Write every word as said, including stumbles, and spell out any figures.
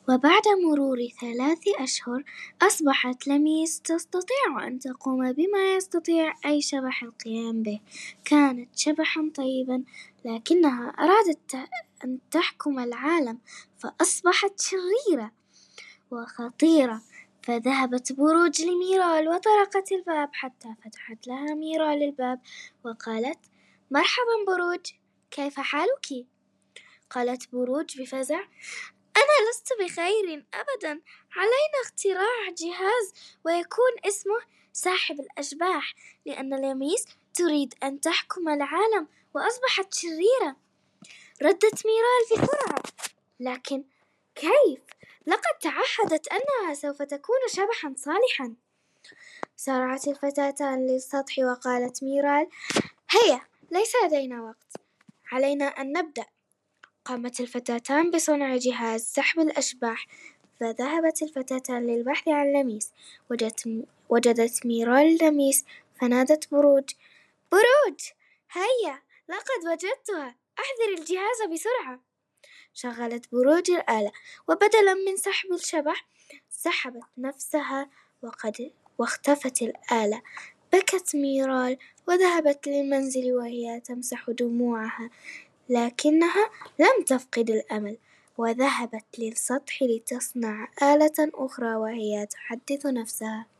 وبعد مرور ثلاث أشهر أصبحت لميس تستطيع أن تقوم بما يستطيع أي شبح القيام به. كانت شبحا طيبا، لكنها أرادت أن تحكم العالم، فأصبحت شريرة وخطيرة. فذهبت بروج لميرال وطرقت الباب حتى فتحت لها ميرال الباب وقالت: مرحبا بروج، كيف حالك؟ قالت بروج بفزع: أنا لست بخير أبدا، علينا اختراع جهاز ويكون اسمه ساحب الأشباح، لأن لميس تريد أن تحكم العالم وأصبحت شريرة. ردت ميرال بسرعة: لكن كيف؟ لقد تعهدت أنها سوف تكون شبحا صالحا. سارعت الفتاتان للسطح وقالت ميرال: هيا، ليس لدينا وقت، علينا أن نبدأ. قامت الفتاتان بصنع جهاز سحب الأشباح. فذهبت الفتاتان للبحث عن لميس. وجدت, وجدت ميرال لميس، فنادت بروج: بروج، هيا، لقد وجدتها، أحضر الجهاز بسرعة. شغلت بروج الآلة، وبدلا من سحب الشبح سحبت نفسها، وقد واختفت الآلة. بكت ميرال وذهبت للمنزل وهي تمسح دموعها، لكنها لم تفقد الأمل، وذهبت للسطح لتصنع آلة أخرى وهي تحدث نفسها: